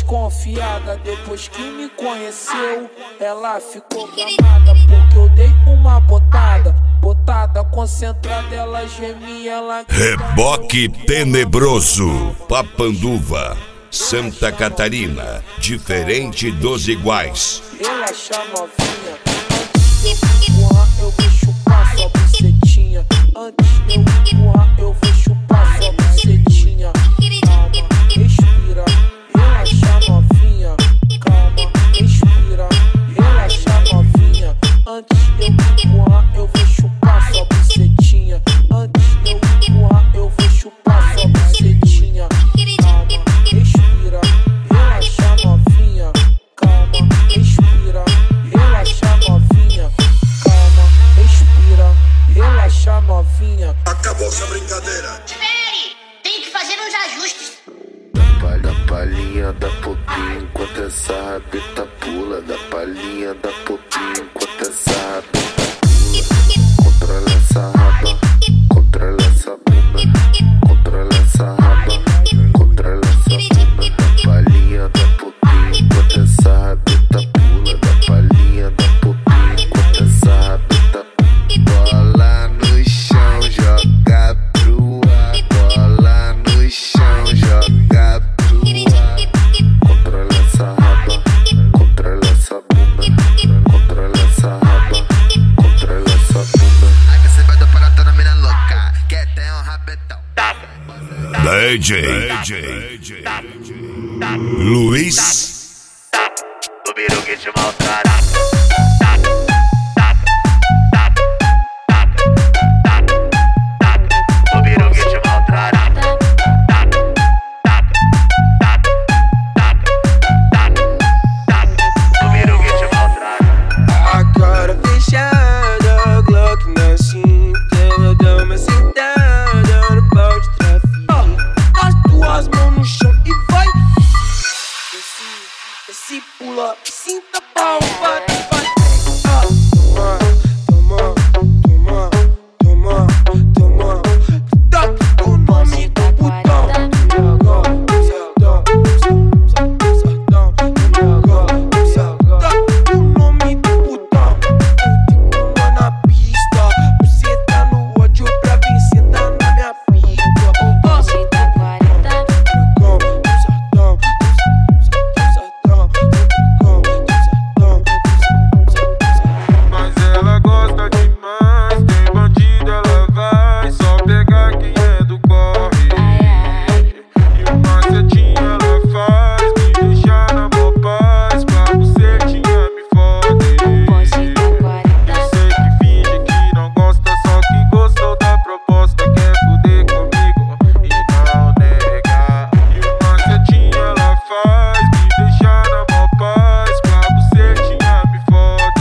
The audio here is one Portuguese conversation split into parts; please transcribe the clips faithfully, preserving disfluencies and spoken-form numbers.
desconfiada, depois que me conheceu, ela ficou gamada porque eu dei uma botada. Botada concentrada, ela gemia, ela... Reboque Tenebroso, Papanduva, Santa Catarina, diferente dos iguais. Relaxa, novinha, antes de eu empurrar, eu vou chupar sua bucetinha. Antes de eu empurrar, eu vou chupar sua bucetinha. Calma, respira, relaxa, novinha. Calma, respira, relaxa, novinha. Antes de eu empurrar, eu vou chupar sua bucetinha. Antes de eu empurrar, eu vou chupar sua bucetinha. Calma, respira, relaxa, novinha. Calma, respira, relaxa, novinha. Calma, respira, relaxa, novinha. Acabou essa brincadeira. Espere! Tem que fazer uns ajustes. Da palhinha da pouquinho enquanto essa rabeta pula. Da palhinha da pouquinho enquanto essa rabeta pula. Controla essa raba, controla essa bunda. Controla essa raba, controla essa bunda. Da palhinha da pouquinho enquanto essa rabeta pula. Da palhinha da pouquinho enquanto essa rabeta pula. Bola no chão, joga pro ar. Bola no chão, joga pro ar. Controla essa raba, controla essa bunda. Controla essa raba, controla essa bunda. Ai que cê vai dar para toda mina louca, que tem um rabetão. D J Luiz O biru que te maltrata. O biru que te maltrata. O biru que te maltrata. A cara fechada, Glock na cinta. Ela dá uma sentada no pau de trafique. As duas mãos no chão e vai. Desce, desce, pula, sinta pau, bate, bate. Ah, toma, toma, toma, toma, toma. Toque o nome do botão. Toque o nome do botão. Uma na pista, você tá no ódio pra vir sentar na minha pica. Mas ela gosta demais, tem bandido ela vai só pegar quem é do corre. E uma setinha ela faz, me deixar na boa paz, pra bucetinha me fode. Eu sei que finge que não gosta, só que gostou da proposta, quer fuder comigo e não nega. E uma setinha ela faz, me deixar na boa paz, pra bucetinha me fode.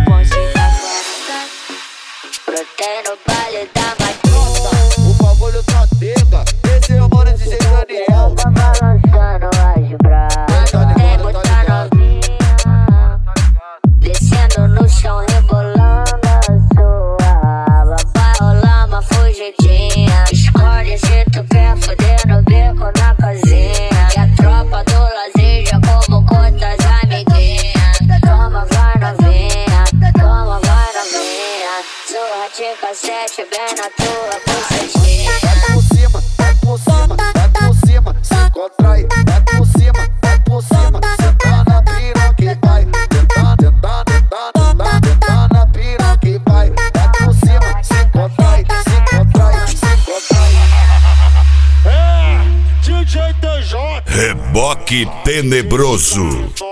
Brotei no baile da matilda. O bagulho tá tega, esse é o mano de Daniel. Tá balançando as braças. Tem muita novinha descendo no chão, rebolando a sua raba. Vai rolar uma fugidinha. Escolhe se tu quer fuder no beco, na casinha. E a tropa do lazer já convocou tuas amiguinhas. Toma, vai novinha, toma, vai novinha. Surra de cassete bem na tua bucetinha. Vai por cima, vai por cima, vai por cima. Se contrai, vai por cima, vai por cima. Senta na piroca que vai. Tenta, tenta, tenta, tenta, tenta na piroca que vai. Vai por cima, se contrai, se contrai, se contrai. É, D J T J. Reboque Tenebroso.